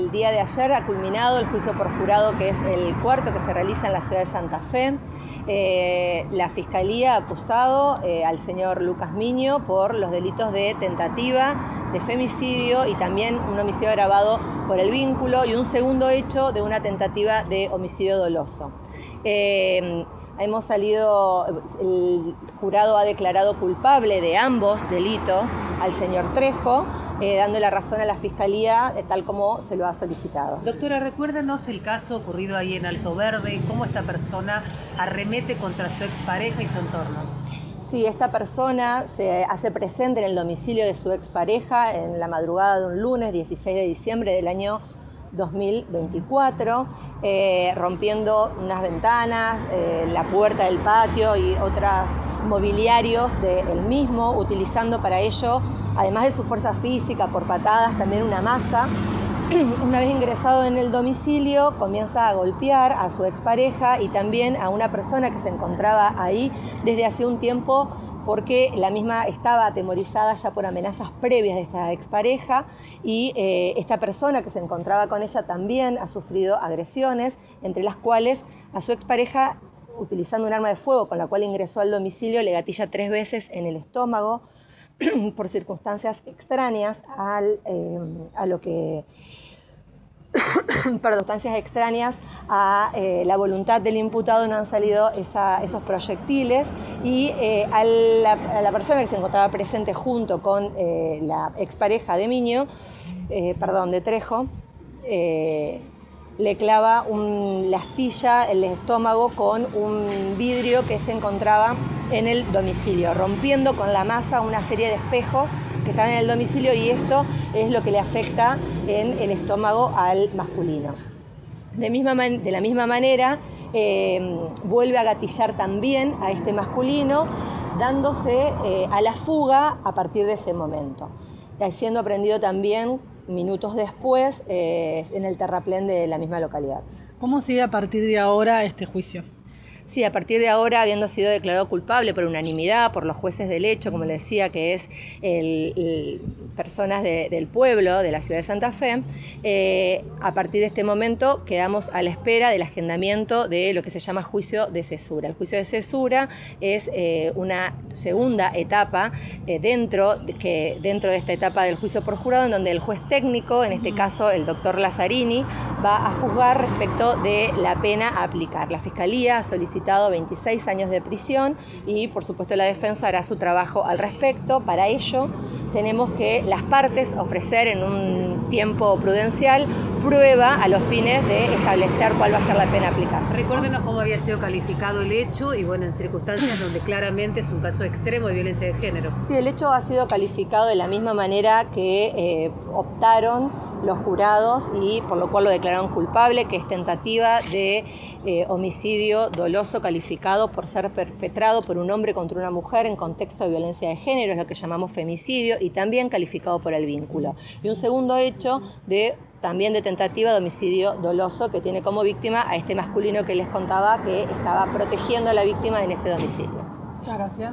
el día de ayer ha culminado el juicio por jurado, que es el cuarto que se realiza en la ciudad de Santa Fe. La Fiscalía ha acusado al señor Lucas Miño por los delitos de tentativa, de femicidio y también un homicidio agravado por el vínculo y un segundo hecho de una tentativa de homicidio doloso. El jurado ha declarado culpable de ambos delitos al señor Trejo, dando la razón a la Fiscalía tal como se lo ha solicitado. Doctora, recuérdanos el caso ocurrido ahí en Alto Verde, cómo esta persona arremete contra su expareja y su entorno. Sí, esta persona se hace presente en el domicilio de su expareja en la madrugada de un lunes 16 de diciembre del año 2024, rompiendo unas ventanas, la puerta del patio y otros mobiliarios del mismo, utilizando para ello, además de su fuerza física por patadas, también una masa. Una vez ingresado en el domicilio, comienza a golpear a su expareja y también a una persona que se encontraba ahí desde hace un tiempo, porque la misma estaba atemorizada ya por amenazas previas de esta expareja y esta persona que se encontraba con ella también ha sufrido agresiones, entre las cuales a su expareja, utilizando un arma de fuego con la cual ingresó al domicilio, le gatilla 3 veces en el estómago por circunstancias extrañas a la voluntad del imputado. No han salido esos proyectiles y a la persona que se encontraba presente junto con la expareja de Miño, de Trejo, le clava la astilla en el estómago con un vidrio que se encontraba en el domicilio, rompiendo con la masa una serie de espejos que estaban en el domicilio, y esto es lo que le afecta en el estómago al masculino. De la misma manera, vuelve a gatillar también a este masculino, dándose a la fuga a partir de ese momento, siendo aprendido también minutos después en el terraplén de la misma localidad. ¿Cómo sigue a partir de ahora este juicio? Sí, a partir de ahora, habiendo sido declarado culpable por unanimidad por los jueces del hecho, como le decía, que es personas del pueblo, de la ciudad de Santa Fe, a partir de este momento quedamos a la espera del agendamiento de lo que se llama juicio de cesura. El juicio de cesura es una segunda etapa dentro de esta etapa del juicio por jurado, en donde el juez técnico, en este caso el doctor Lazzarini, va a juzgar respecto de la pena a aplicar. La Fiscalía ha solicitado 26 años de prisión y, por supuesto, la defensa hará su trabajo al respecto. Para ello, tenemos que las partes ofrecer en un tiempo prudencial prueba a los fines de establecer cuál va a ser la pena a aplicar. Recuérdenos cómo había sido calificado el hecho y, en circunstancias donde claramente es un caso extremo de violencia de género. Sí, el hecho ha sido calificado de la misma manera que optaron los jurados y por lo cual lo declararon culpable, que es tentativa de homicidio doloso calificado por ser perpetrado por un hombre contra una mujer en contexto de violencia de género, es lo que llamamos femicidio, y también calificado por el vínculo. Y un segundo hecho también de tentativa de homicidio doloso, que tiene como víctima a este masculino que les contaba, que estaba protegiendo a la víctima en ese domicilio. Muchas gracias.